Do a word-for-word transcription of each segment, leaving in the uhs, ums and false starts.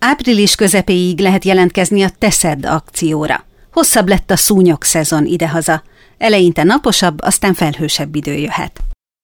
Április közepéig lehet jelentkezni a Teszed akcióra. Hosszabb lett a szúnyog szezon idehaza. Eleinte naposabb, aztán felhősebb idő jöhet.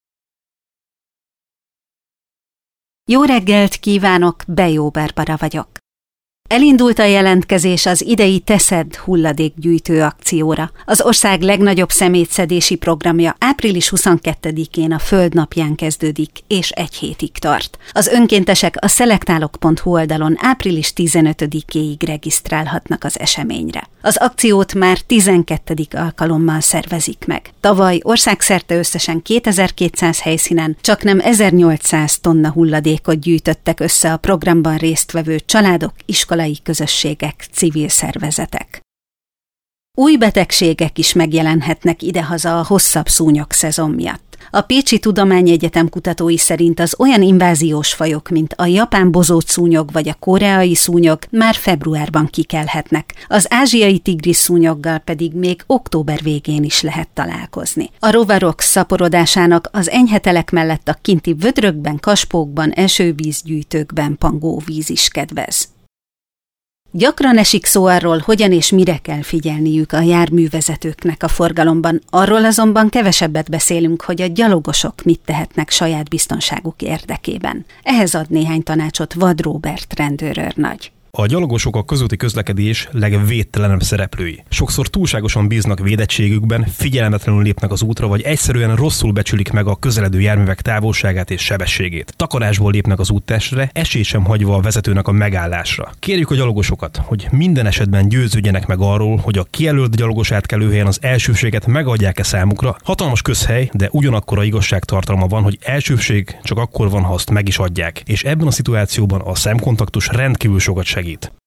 Jó reggelt kívánok, Bejó Barbara vagyok. Elindult a jelentkezés az idei Teszed hulladékgyűjtő akcióra. Az ország legnagyobb szemétszedési programja április huszonkettedikén a Földnapján kezdődik, és egy hétig tart. Az önkéntesek a szelektálok pont hu oldalon április tizenötödikéig regisztrálhatnak az eseményre. Az akciót már tizenkettedik alkalommal szervezik meg. Tavaly országszerte összesen kétezer-kétszáz helyszínen csaknem ezernyolcszáz tonna hulladékot gyűjtöttek össze a programban résztvevő családok, iskolai közösségek, civil szervezetek. Új betegségek is megjelenhetnek idehaza a hosszabb szúnyogszezon miatt. A Pécsi Tudományegyetem kutatói szerint az olyan inváziós fajok, mint a japán bozótszúnyog vagy a koreai szúnyog már februárban kikelhetnek, az ázsiai tigrisszúnyoggal pedig még október végén is lehet találkozni. A rovarok szaporodásának az enyhe telek mellett a kinti vödrökben, kaspókban, esővízgyűjtőkben pangó víz is kedvez. Gyakran esik szó arról, hogyan és mire kell figyelniük a járművezetőknek a forgalomban, arról azonban kevesebbet beszélünk, hogy a gyalogosok mit tehetnek saját biztonságuk érdekében. Ehhez ad néhány tanácsot Vad Róbert rendőrőrnagy. A gyalogosok a közúti közlekedés legvédtelenebb szereplői. Sokszor túlságosan bíznak védettségükben, figyelmetlenül lépnek az útra, vagy egyszerűen rosszul becsülik meg a közeledő járművek távolságát és sebességét. Takarásból lépnek az úttestre, esélyt sem hagyva a vezetőnek a megállásra. Kérjük a gyalogosokat, hogy minden esetben győződjenek meg arról, hogy a kijelölt gyalogos átkelőhelyen az elsőbséget megadják-e számukra. Hatalmas közhely, de ugyanakkor a igazságtartalma van, hogy elsőbség csak akkor van, ha azt meg is adják, és ebben a szituációban a szemkontaktus rendkívül sokat segít.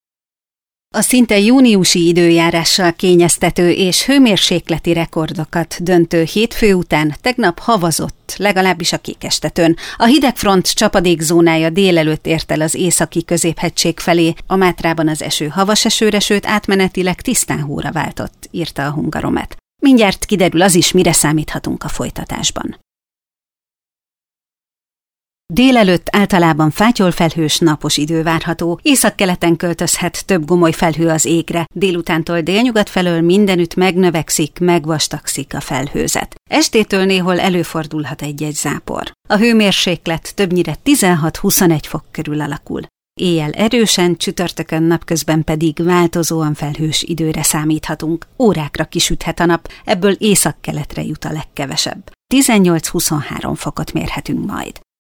A szinte júniusi időjárással kényeztető és hőmérsékleti rekordokat döntő hétfő után tegnap havazott, legalábbis a Kékestetőn. A hidegfront csapadékzónája délelőtt ért el az északi középhegység felé, a Mátrában az eső havas esőre, sőt átmenetileg tisztán hóra váltott, írta a Hungaromet. Mindjárt kiderül az is, mire számíthatunk a folytatásban. Délelőtt általában fátyolfelhős, napos idő várható, északkeleten költözhet több gomoly felhő az égre, délutántól délnyugat felől mindenütt megnövekszik, megvastagszik a felhőzet. Estétől néhol előfordulhat egy-egy zápor. A hőmérséklet többnyire tizenhat-huszonegy fok körül alakul. Éjjel erősen, csütörtökön napközben pedig változóan felhős időre számíthatunk. Órákra kisüthet a nap, ebből északkeletre jut a legkevesebb. tizennyolc-huszonhárom fokot mérhetünk majd.